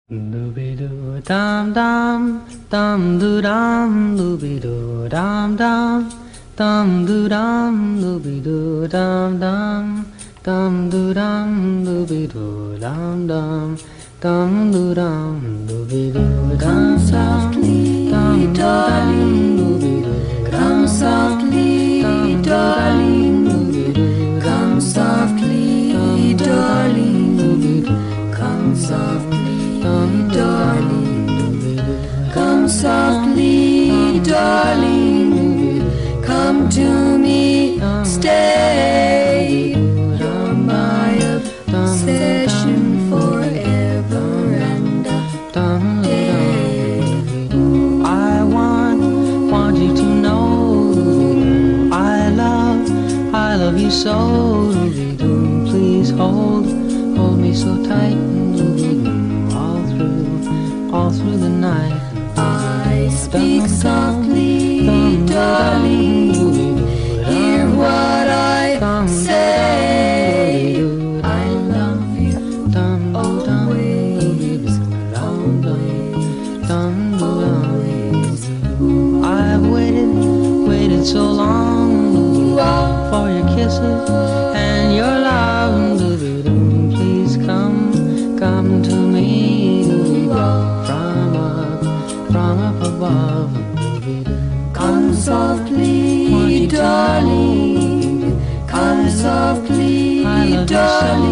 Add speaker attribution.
Speaker 1: Dooby doo dum dum doo dum dooby doo dum doo dum dooby doo dum doo dum dooby doo dum doo dum dooby doo
Speaker 2: Come softly, darling. Come softly, darling. Come softly, darling. Come softly, darling. Come softly, darling. Come to me, stay. You're my obsession forever and a day.
Speaker 1: I want you to know I love you so. Please hold me so tight all through the night.
Speaker 2: I speak softly, darling. Hear what I say. I love you always, always.
Speaker 1: I've waited so long for your kisses and your love. Please come to me from up above.
Speaker 2: Come softly, darling. Come softly,
Speaker 1: I love you so.